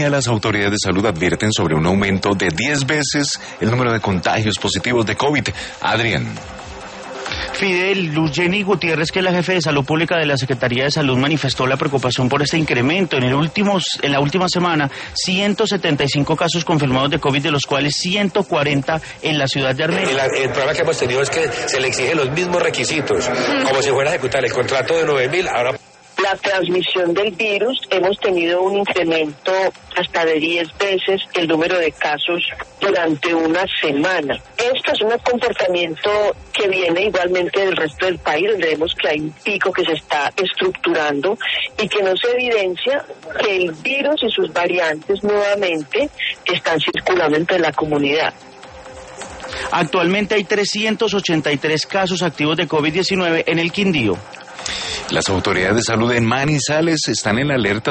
Las autoridades de salud advierten sobre un aumento de 10 veces el número de contagios positivos de COVID. Adrián. Fidel, Luz Jenny Gutiérrez, que es la jefe de Salud Pública de la Secretaría de Salud, manifestó la preocupación por este incremento. En la última semana, 175 casos confirmados de COVID, de los cuales 140 en la ciudad de Armenia. El problema que hemos tenido es que se le exigen los mismos requisitos, como si fuera a ejecutar el contrato de 9.000, ahora... La transmisión del virus, hemos tenido un incremento hasta de 10 veces el número de casos durante una semana. Esto es un comportamiento que viene igualmente del resto del país, donde vemos que hay un pico que se está estructurando y que nos evidencia que el virus y sus variantes nuevamente están circulando entre la comunidad. Actualmente hay 383 casos activos de COVID-19 en el Quindío. Las autoridades de salud en Manizales están en alerta